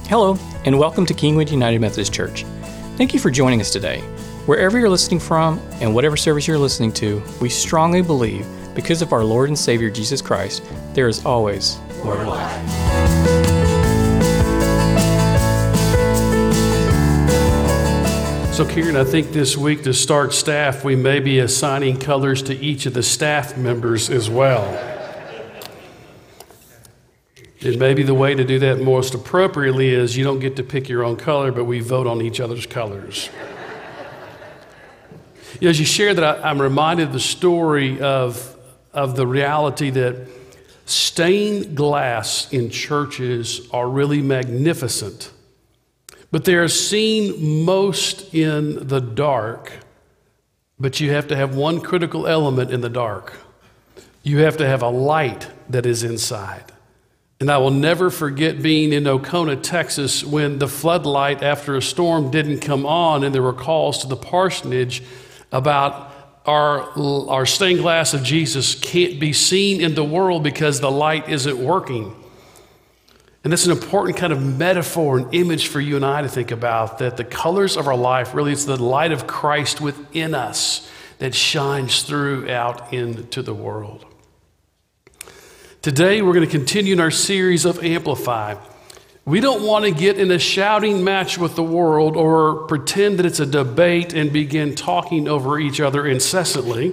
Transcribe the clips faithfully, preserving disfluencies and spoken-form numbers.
Hello, and welcome to Kingwood United Methodist Church. Thank you for joining us today. Wherever you're listening from and whatever service you're listening to, we strongly believe, because of our Lord and Savior Jesus Christ, there is always more to life. So Kieran, I think this week to start staff, we may be assigning colors to each of the staff members as well. And maybe the way to do that most appropriately is you don't get to pick your own color, but we vote on each other's colors. As you share that, I, I'm reminded of the story of, of the reality that stained glass in churches are really magnificent, but they are seen most in the dark. But you have to have one critical element in the dark. You have to have a light that is inside. And I will never forget being in Oconee, Texas, when the floodlight after a storm didn't come on, and there were calls to the parsonage about our, our stained glass of Jesus can't be seen in the world because the light isn't working. And that's an important kind of metaphor and image for you and I to think about, that the colors of our life, really it's the light of Christ within us that shines through out into the world. Today, we're going to continue in our series of Amplify. We don't want to get in a shouting match with the world or pretend that it's a debate and begin talking over each other incessantly.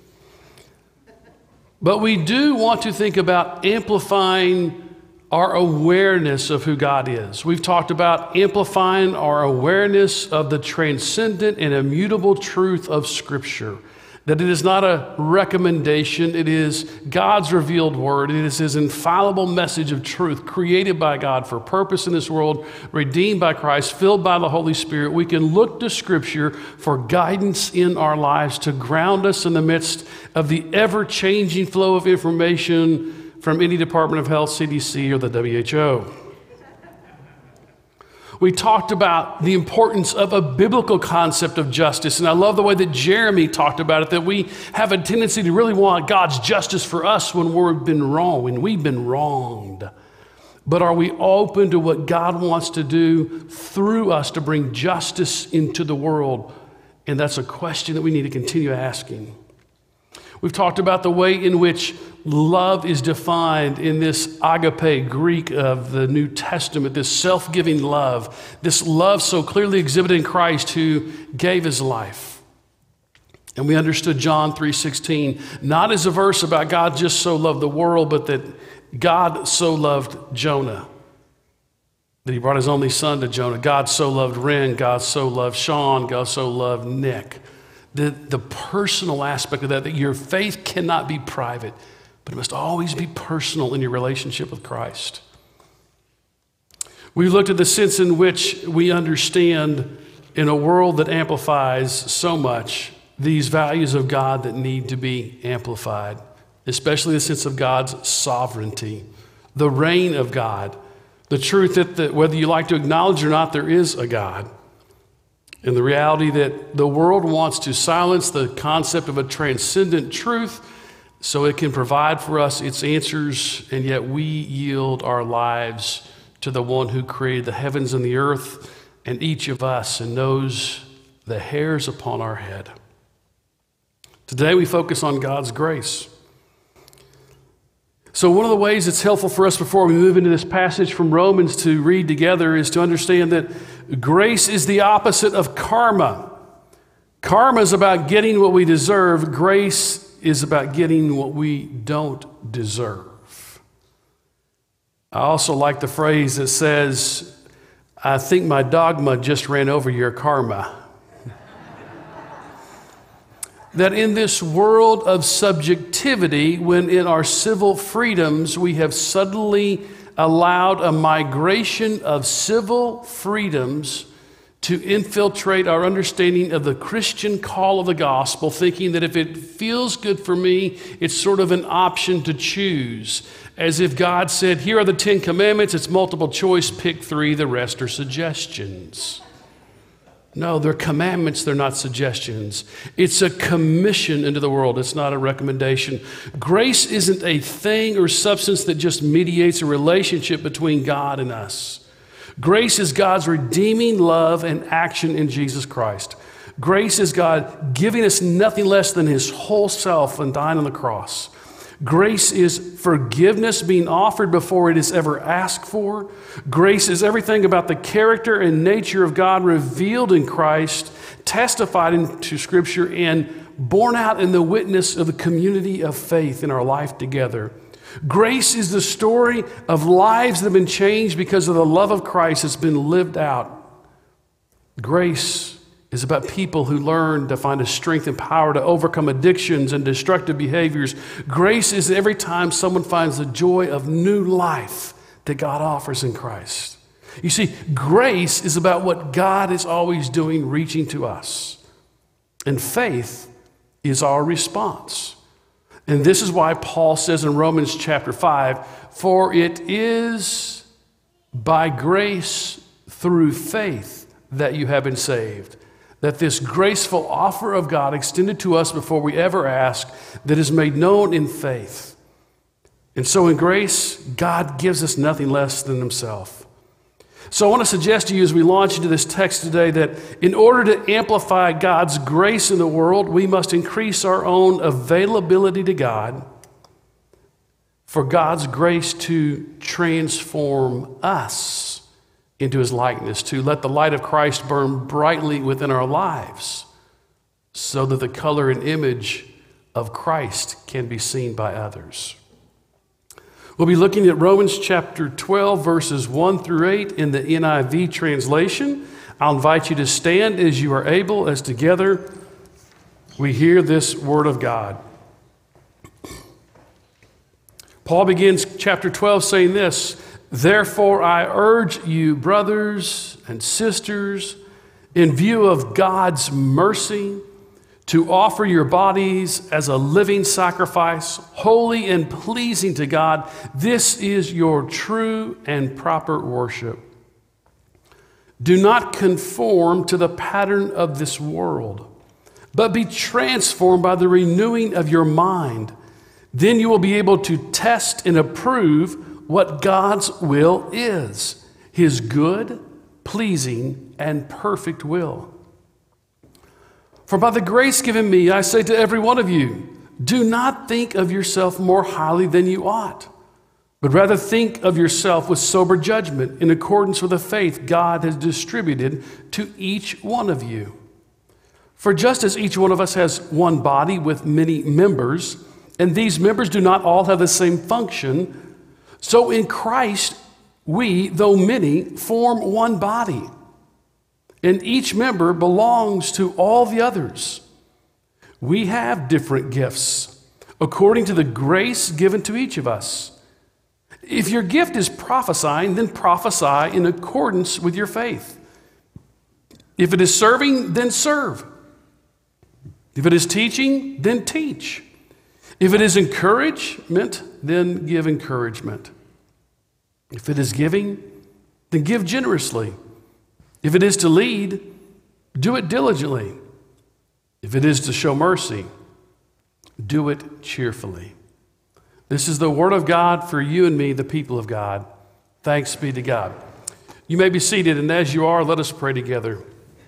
But we do want to think about amplifying our awareness of who God is. We've talked about amplifying our awareness of the transcendent and immutable truth of Scripture. That it is not a recommendation, it is God's revealed word. It is his infallible message of truth, created by God for purpose in this world, redeemed by Christ, filled by the Holy Spirit. We can look to Scripture for guidance in our lives, to ground us in the midst of the ever-changing flow of information from any Department of Health, C D C, or the W H O. We talked about the importance of a biblical concept of justice, and I love the way that Jeremy talked about it, that we have a tendency to really want God's justice for us when we've been wrong, when we've been wronged. But are we open to what God wants to do through us to bring justice into the world? And that's a question that we need to continue asking. We've talked about the way in which love is defined in this agape Greek of the New Testament, this self-giving love, this love so clearly exhibited in Christ who gave his life. And we understood John three sixteen, not as a verse about God just so loved the world, but that God so loved Jonah, that he brought his only son to Jonah. God so loved Ren, God so loved Sean, God so loved Nick. The, the personal aspect of that, that your faith cannot be private, but it must always be personal in your relationship with Christ. We looked at the sense in which we understand in a world that amplifies so much these values of God that need to be amplified, especially the sense of God's sovereignty, the reign of God, the truth that the, whether you like to acknowledge or not, there is a God. And the reality that the world wants to silence the concept of a transcendent truth so it can provide for us its answers, and yet we yield our lives to the one who created the heavens and the earth and each of us and knows the hairs upon our head. Today we focus on God's grace. So one of the ways it's helpful for us before we move into this passage from Romans to read together is to understand that grace is the opposite of karma. Karma is about getting what we deserve. Grace is about getting what we don't deserve. I also like the phrase that says, I think my dogma just ran over your karma. That in this world of subjectivity, when in our civil freedoms, we have suddenly allowed a migration of civil freedoms to infiltrate our understanding of the Christian call of the gospel, thinking that if it feels good for me, it's sort of an option to choose. As if God said, here are the Ten Commandments, it's multiple choice, pick three, the rest are suggestions. No, they're commandments, they're not suggestions. It's a commission into the world, it's not a recommendation. Grace isn't a thing or substance that just mediates a relationship between God and us. Grace is God's redeeming love and action in Jesus Christ. Grace is God giving us nothing less than his whole self and dying on the cross. Grace is forgiveness being offered before it is ever asked for. Grace is everything about the character and nature of God revealed in Christ, testified into Scripture, and borne out in the witness of the community of faith in our life together. Grace is the story of lives that have been changed because of the love of Christ that's been lived out. Grace is about people who learn to find a strength and power to overcome addictions and destructive behaviors. Grace is every time someone finds the joy of new life that God offers in Christ. You see, grace is about what God is always doing, reaching to us. And faith is our response. And this is why Paul says in Romans chapter five, for it is by grace through faith that you have been saved. That this graceful offer of God extended to us before we ever ask, that is made known in faith. And so in grace, God gives us nothing less than himself. So I want to suggest to you as we launch into this text today that in order to amplify God's grace in the world, we must increase our own availability to God for God's grace to transform us into his likeness, to let the light of Christ burn brightly within our lives so that the color and image of Christ can be seen by others. We'll be looking at Romans chapter twelve, verses one through eight in the N I V translation. I'll invite you to stand as you are able, as together we hear this word of God. Paul begins chapter twelve saying this, therefore I urge you, brothers and sisters, in view of God's mercy, to offer your bodies as a living sacrifice, holy and pleasing to God. This is your true and proper worship. Do not conform to the pattern of this world, but be transformed by the renewing of your mind. Then you will be able to test and approve what God's will is, his good, pleasing, and perfect will. For by the grace given me, I say to every one of you, do not think of yourself more highly than you ought, but rather think of yourself with sober judgment in accordance with the faith God has distributed to each one of you. For just as each one of us has one body with many members, and these members do not all have the same function, so in Christ we, though many, form one body. And each member belongs to all the others. We have different gifts according to the grace given to each of us. If your gift is prophesying, then prophesy in accordance with your faith. If it is serving, then serve. If it is teaching, then teach. If it is encouragement, then give encouragement. If it is giving, then give generously. If it is to lead, do it diligently. If it is to show mercy, do it cheerfully. This is the word of God for you and me, the people of God. Thanks be to God. You may be seated, and as you are, let us pray together.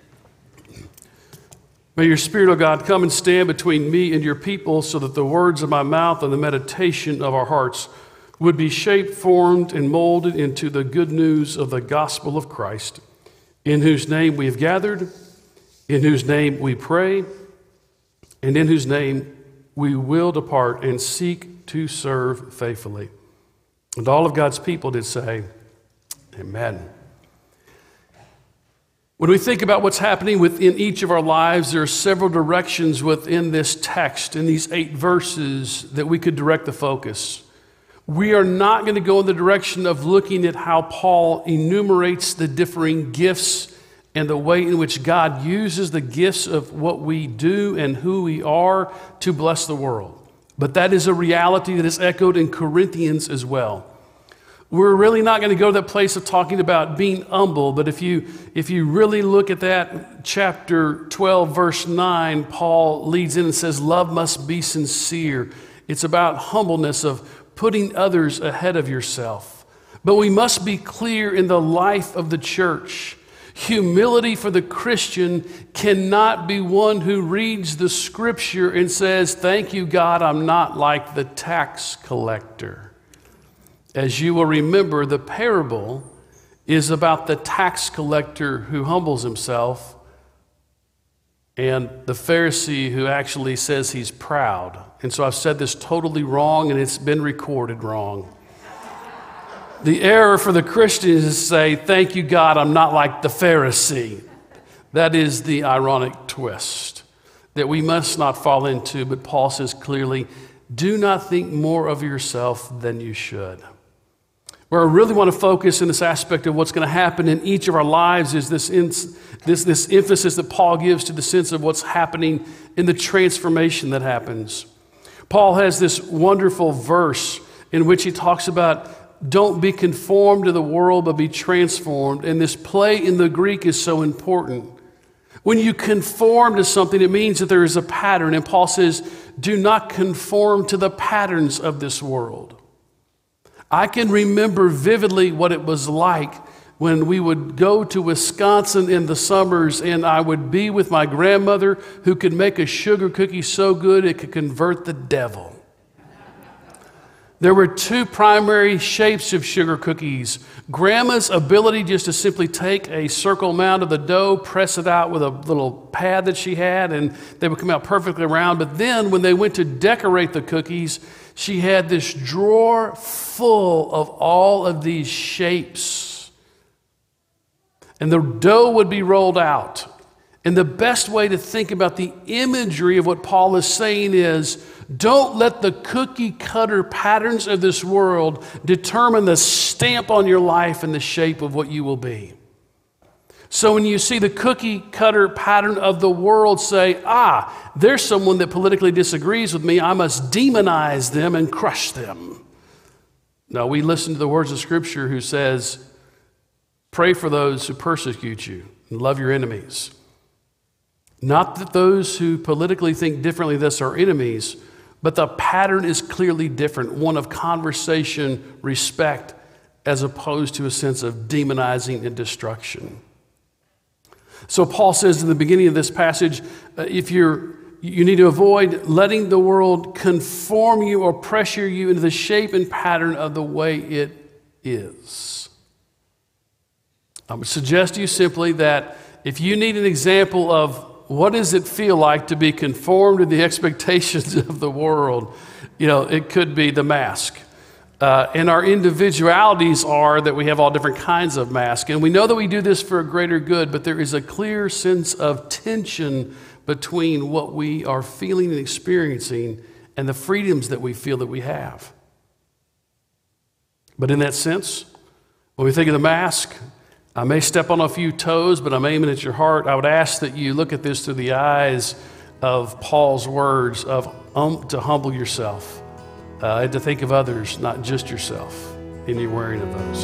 May your Spirit, O God, come and stand between me and your people so that the words of my mouth and the meditation of our hearts would be shaped, formed, and molded into the good news of the gospel of Christ, in whose name we have gathered, in whose name we pray, and in whose name we will depart and seek to serve faithfully. And all of God's people did say, amen. When we think about what's happening within each of our lives, there are several directions within this text, in these eight verses, that we could direct the focus. We are not going to go in the direction of looking at how Paul enumerates the differing gifts and the way in which God uses the gifts of what we do and who we are to bless the world. But that is a reality that is echoed in Corinthians as well. We're really not going to go to that place of talking about being humble, but if you if you really look at that, chapter twelve, verse nine, Paul leads in and says, love must be sincere. It's about humbleness of putting others ahead of yourself. But we must be clear in the life of the church. Humility for the Christian cannot be one who reads the scripture and says, "Thank you, God, I'm not like the tax collector." As you will remember, the parable is about the tax collector who humbles himself and the Pharisee who actually says he's proud. And so I've said this totally wrong, and it's been recorded wrong. The error for the Christian is to say, "Thank you, God, I'm not like the Pharisee." That is the ironic twist that we must not fall into. But Paul says clearly, do not think more of yourself than you should. Where I really want to focus in this aspect of what's going to happen in each of our lives is this, in, this, this emphasis that Paul gives to the sense of what's happening in the transformation that happens. Paul has this wonderful verse in which he talks about don't be conformed to the world, but be transformed. And this play in the Greek is so important. When you conform to something, it means that there is a pattern. And Paul says, do not conform to the patterns of this world. I can remember vividly what it was like when we would go to Wisconsin in the summers, and I would be with my grandmother who could make a sugar cookie so good it could convert the devil. There were two primary shapes of sugar cookies. Grandma's ability just to simply take a circle amount of the dough, press it out with a little pad that she had, and they would come out perfectly round. But then when they went to decorate the cookies, she had this drawer full of all of these shapes. And the dough would be rolled out. And the best way to think about the imagery of what Paul is saying is, don't let the cookie cutter patterns of this world determine the stamp on your life and the shape of what you will be. So when you see the cookie cutter pattern of the world, say, ah, there's someone that politically disagrees with me, I must demonize them and crush them. No, we listen to the words of Scripture who says, pray for those who persecute you and love your enemies. Not that those who politically think differently thus are enemies, but the pattern is clearly different, one of conversation, respect, as opposed to a sense of demonizing and destruction. So Paul says in the beginning of this passage, uh, if you're, you need to avoid letting the world conform you or pressure you into the shape and pattern of the way it is. I would suggest to you simply that if you need an example of what does it feel like to be conformed to the expectations of the world, you know, it could be the mask. Uh, and our individualities are that we have all different kinds of masks. And we know that we do this for a greater good, but there is a clear sense of tension between what we are feeling and experiencing and the freedoms that we feel that we have. But in that sense, when we think of the mask, I may step on a few toes, but I'm aiming at your heart. I would ask that you look at this through the eyes of Paul's words of um, to humble yourself. Uh, and to think of others, not just yourself, in your wearing of those.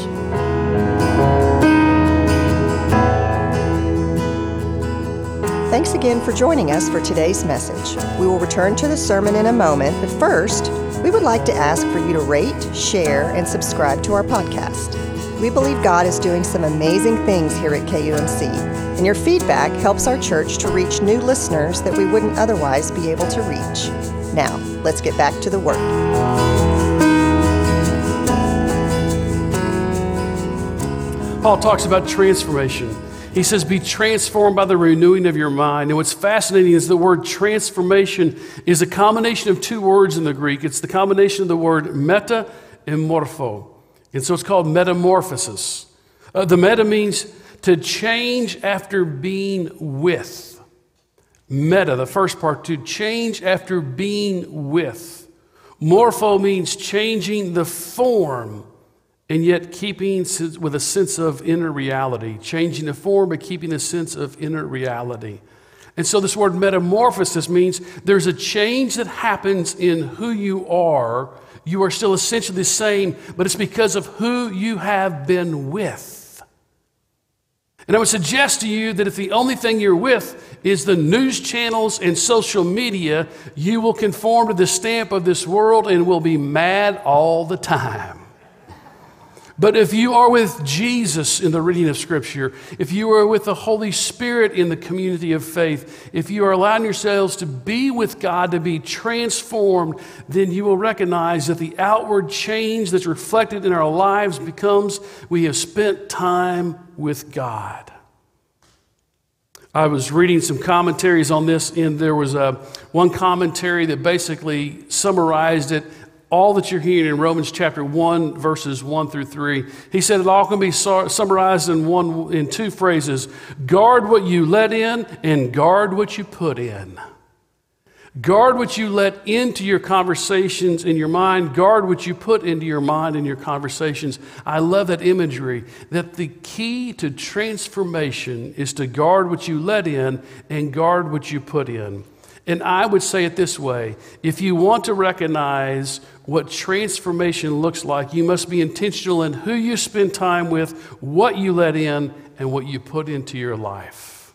Thanks again for joining us for today's message. We will return to the sermon in a moment, but first, we would like to ask for you to rate, share, and subscribe to our podcast. We believe God is doing some amazing things here at K U M C, and your feedback helps our church to reach new listeners that we wouldn't otherwise be able to reach. Now, let's get back to the work. Paul talks about transformation. He says, be transformed by the renewing of your mind. And what's fascinating is the word transformation is a combination of two words in the Greek. It's the combination of the word meta and morpho. And so it's called metamorphosis. Uh, the meta means to change after being with. Meta, the first part, to change after being with. Morpho means changing the form and yet keeping with a sense of inner reality. Changing the form but keeping a sense of inner reality. And so this word metamorphosis means there's a change that happens in who you are. You are still essentially the same, but it's because of who you have been with. And I would suggest to you that if the only thing you're with is the news channels and social media, you will conform to the stamp of this world and will be mad all the time. But if you are with Jesus in the reading of Scripture, if you are with the Holy Spirit in the community of faith, if you are allowing yourselves to be with God, to be transformed, then you will recognize that the outward change that's reflected in our lives becomes we have spent time with God. I was reading some commentaries on this, and there was a, one commentary that basically summarized it, all that you're hearing in Romans chapter one, verses one through three. He said it all can be summarized in one, in two phrases: guard what you let in and guard what you put in. Guard what you let into your conversations in your mind. Guard what you put into your mind in your conversations. I love that imagery, that the key to transformation is to guard what you let in and guard what you put in. And I would say it this way: if you want to recognize what transformation looks like, you must be intentional in who you spend time with, what you let in, and what you put into your life.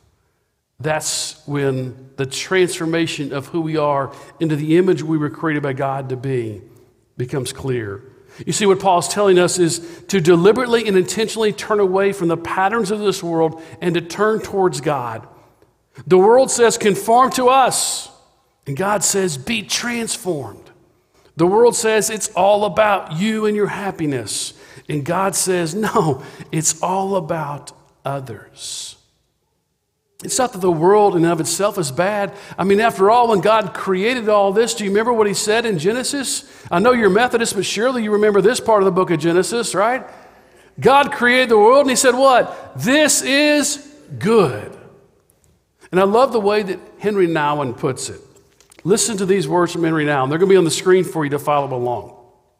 That's when the transformation of who we are into the image we were created by God to be becomes clear. You see, what Paul's telling us is to deliberately and intentionally turn away from the patterns of this world and to turn towards God. The world says, conform to us. And God says, be transformed. The world says it's all about you and your happiness. And God says, no, it's all about others. It's not that the world in and of itself is bad. I mean, after all, when God created all this, do you remember what he said in Genesis? I know you're Methodist, but surely you remember this part of the book of Genesis, right? God created the world and he said what? This is good. And I love the way that Henry Nouwen puts it. Listen to these words from Henry Nouwen. They're going to be on the screen for you to follow along.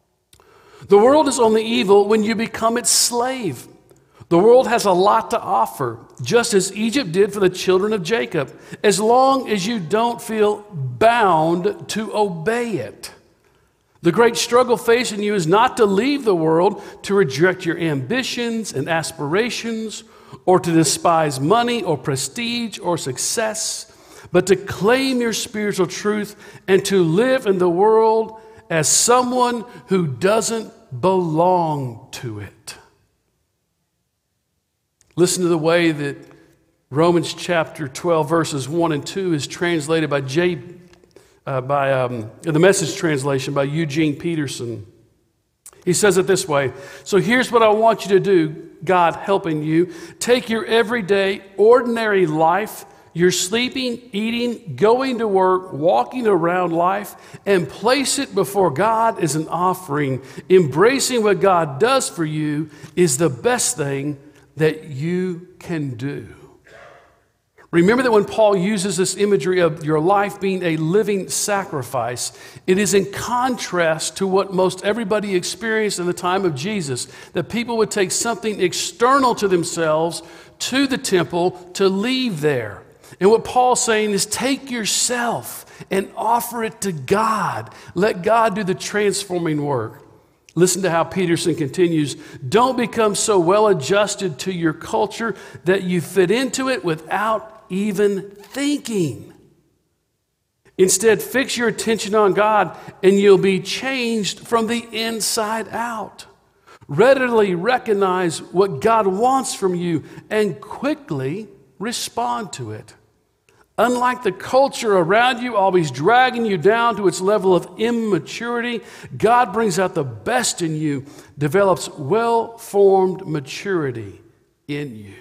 The world is only evil when you become its slave. The world has a lot to offer, just as Egypt did for the children of Jacob, as long as you don't feel bound to obey it. The great struggle facing you is not to leave the world, to reject your ambitions and aspirations, or to despise money or prestige or success, but to claim your spiritual truth and to live in the world as someone who doesn't belong to it. Listen to the way that Romans chapter twelve, verses one and two is translated by J, uh, by um, the Message translation by Eugene Peterson. He says it this way: so here's what I want you to do, God helping you. Take your everyday, ordinary life, your sleeping, eating, going to work, walking around life, and place it before God as an offering. Embracing what God does for you is the best thing that you can do. Remember that when Paul uses this imagery of your life being a living sacrifice, it is in contrast to what most everybody experienced in the time of Jesus, that people would take something external to themselves to the temple to leave there. And what Paul's saying is take yourself and offer it to God. Let God do the transforming work. Listen to how Peterson continues. Don't become so well adjusted to your culture that you fit into it without even thinking. Instead, fix your attention on God and you'll be changed from the inside out. Readily recognize what God wants from you and quickly respond to it. Unlike the culture around you always dragging you down to its level of immaturity, God brings out the best in you, develops well-formed maturity in you.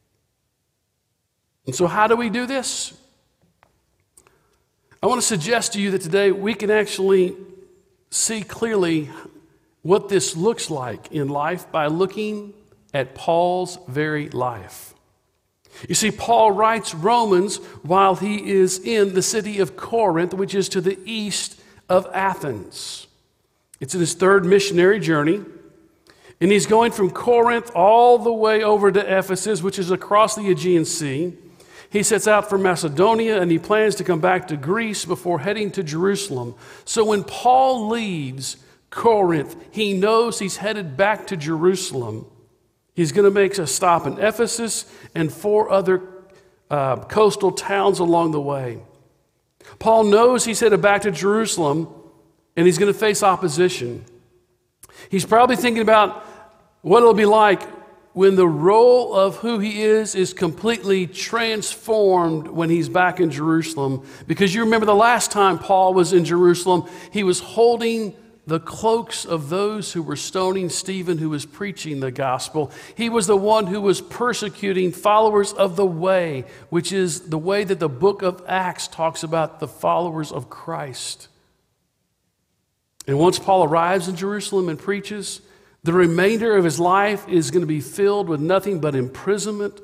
And so how do we do this? I want to suggest to you that today we can actually see clearly what this looks like in life by looking at Paul's very life. You see, Paul writes Romans while he is in the city of Corinth, which is to the east of Athens. It's in his third missionary journey, and he's going from Corinth all the way over to Ephesus, which is across the Aegean Sea. He sets out for Macedonia, and he plans to come back to Greece before heading to Jerusalem. So when Paul leaves Corinth, he knows he's headed back to Jerusalem. He's going to make a stop in Ephesus and four other uh, coastal towns along the way. Paul knows he's headed back to Jerusalem and he's going to face opposition. He's probably thinking about what it'll be like when the role of who he is is completely transformed when he's back in Jerusalem. Because you remember the last time Paul was in Jerusalem, he was holding the cloaks of those who were stoning Stephen, who was preaching the gospel. He was the one who was persecuting followers of the way, which is the way that the book of Acts talks about the followers of Christ. And once Paul arrives in Jerusalem and preaches, the remainder of his life is going to be filled with nothing but imprisonment,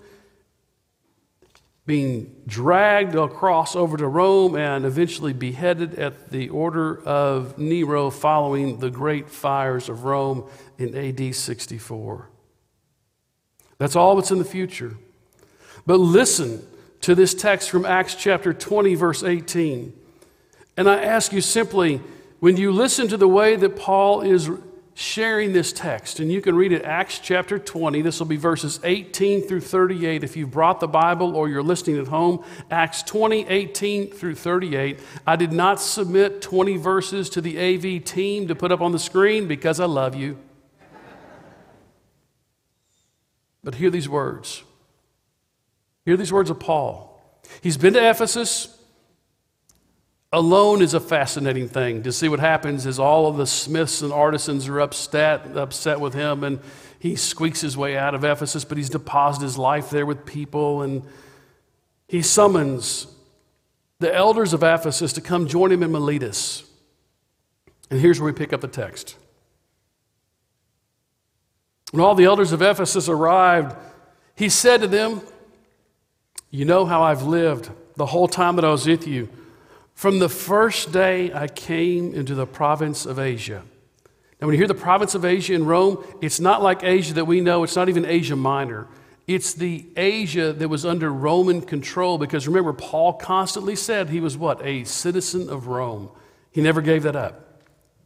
being dragged across over to Rome, and eventually beheaded at the order of Nero following the great fires of Rome in A D sixty-four. That's all that's in the future. But listen to this text from Acts chapter twenty, verse eighteen. And I ask you simply, when you listen to the way that Paul is sharing this text, and you can read it, Acts chapter twenty. This will be verses eighteen through thirty-eight. If you've brought the Bible or you're listening at home, Acts twenty, eighteen through thirty-eight. I did not submit twenty verses to the A V team to put up on the screen because I love you. But hear these words. Hear these words of Paul. He's been to Ephesus. Alone is a fascinating thing to see what happens as all of the smiths and artisans are upset, upset with him, and he squeaks his way out of Ephesus, but he's deposited his life there with people, and he summons the elders of Ephesus to come join him in Miletus. And here's where we pick up the text. When all the elders of Ephesus arrived, he said to them, "You know how I've lived the whole time that I was with you, from the first day I came into the province of Asia." Now, when you hear the province of Asia in Rome, it's not like Asia that we know. It's not even Asia Minor. It's the Asia that was under Roman control, because remember, Paul constantly said he was what? A citizen of Rome. He never gave that up.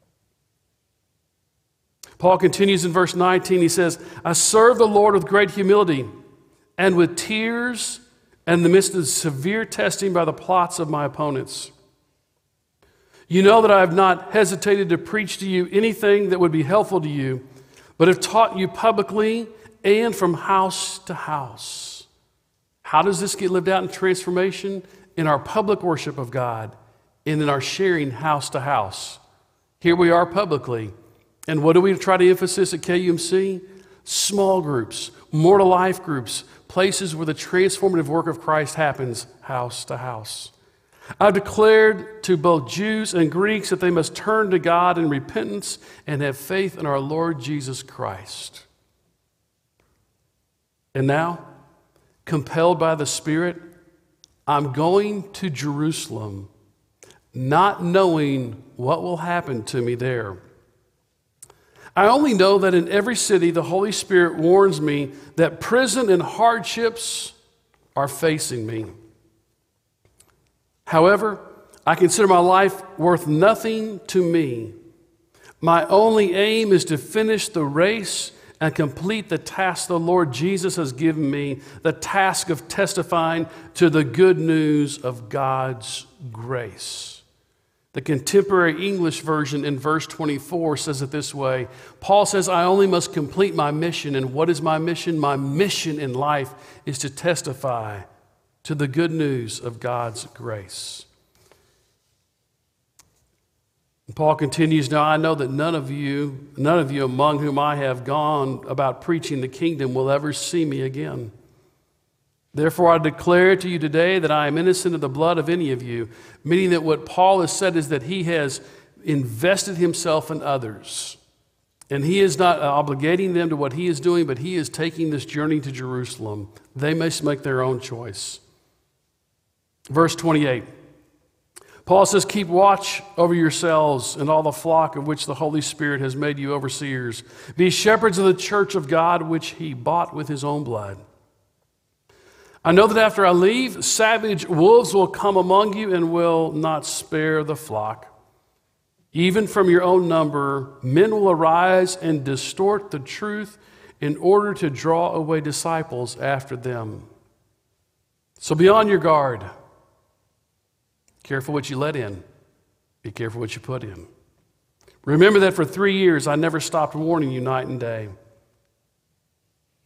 Paul continues in verse nineteen. He says, "I serve the Lord with great humility and with tears and in the midst of severe testing by the plots of my opponents. You know that I have not hesitated to preach to you anything that would be helpful to you, but have taught you publicly and from house to house." How does this get lived out in transformation? In our public worship of God and in our sharing house to house. Here we are publicly. And what do we try to emphasize at K U M C? Small groups, more to life groups, places where the transformative work of Christ happens house to house. I've declared to both Jews and Greeks that they must turn to God in repentance and have faith in our Lord Jesus Christ. And now, compelled by the Spirit, I'm going to Jerusalem, not knowing what will happen to me there. I only know that in every city the Holy Spirit warns me that prison and hardships are facing me. However, I consider my life worth nothing to me. My only aim is to finish the race and complete the task the Lord Jesus has given me, the task of testifying to the good news of God's grace. The contemporary English version in verse twenty-four says it this way. Paul says, I only must complete my mission. And what is my mission? My mission in life is to testify to the good news of God's grace. And Paul continues, now I know that none of you, none of you among whom I have gone about preaching the kingdom will ever see me again. Therefore, I declare to you today that I am innocent of the blood of any of you, meaning that what Paul has said is that he has invested himself in others. And he is not obligating them to what he is doing, but he is taking this journey to Jerusalem. They must make their own choice. Verse twenty-eight, Paul says, keep watch over yourselves and all the flock of which the Holy Spirit has made you overseers. Be shepherds of the church of God, which he bought with his own blood. I know that after I leave, savage wolves will come among you and will not spare the flock. Even from your own number, men will arise and distort the truth in order to draw away disciples after them. So be on your guard. Careful what you let in. Be careful what you put in. Remember that for three years I never stopped warning you night and day.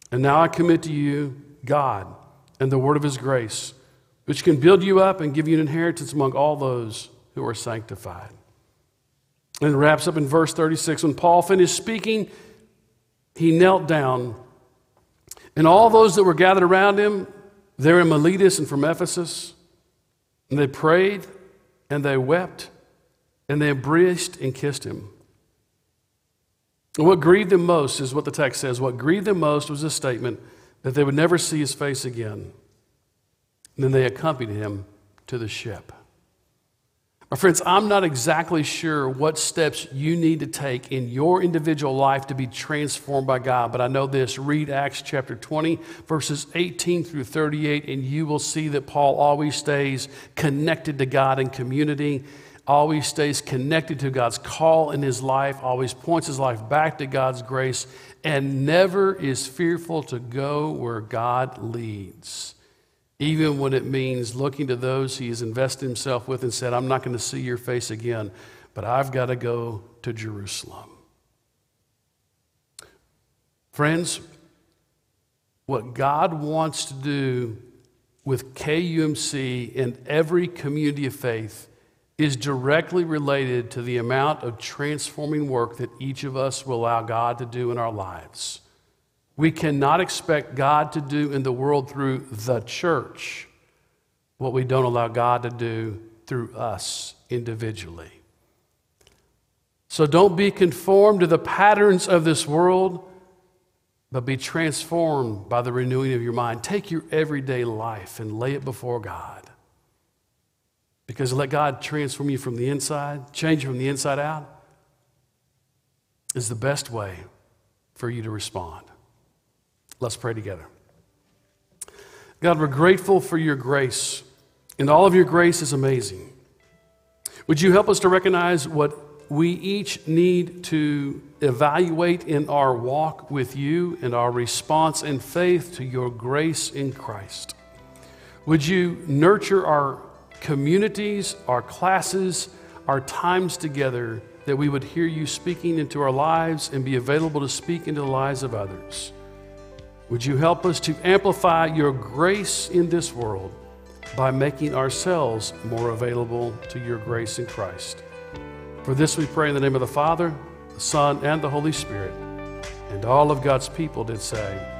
And now I commit to you God and the word of his grace, which can build you up and give you an inheritance among all those who are sanctified. And it wraps up in verse thirty-six. When Paul finished speaking, he knelt down, and all those that were gathered around him, there in Miletus and from Ephesus, and they prayed, and they wept, and they embraced and kissed him. And what grieved them most is what the text says. What grieved them most was a statement that they would never see his face again. And then they accompanied him to the ship. My friends, I'm not exactly sure what steps you need to take in your individual life to be transformed by God, but I know this. Read Acts chapter twenty, verses eighteen through thirty-eight, and you will see that Paul always stays connected to God in community, always stays connected to God's call in his life, always points his life back to God's grace, and never is fearful to go where God leads. Even when it means looking to those he has invested himself with and said, I'm not going to see your face again, but I've got to go to Jerusalem. Friends, what God wants to do with K U M C and every community of faith is directly related to the amount of transforming work that each of us will allow God to do in our lives. We cannot expect God to do in the world through the church what we don't allow God to do through us individually. So don't be conformed to the patterns of this world, but be transformed by the renewing of your mind. Take your everyday life and lay it before God. Because let God transform you from the inside, change you from the inside out, is the best way for you to respond. Let's pray together. God, we're grateful for your grace, and all of your grace is amazing. Would you help us to recognize what we each need to evaluate in our walk with you and our response in faith to your grace in Christ? Would you nurture our communities, our classes, our times together, that we would hear you speaking into our lives and be available to speak into the lives of others? Would you help us to amplify your grace in this world by making ourselves more available to your grace in Christ? For this we pray in the name of the Father, the Son, and the Holy Spirit. And all of God's people did say,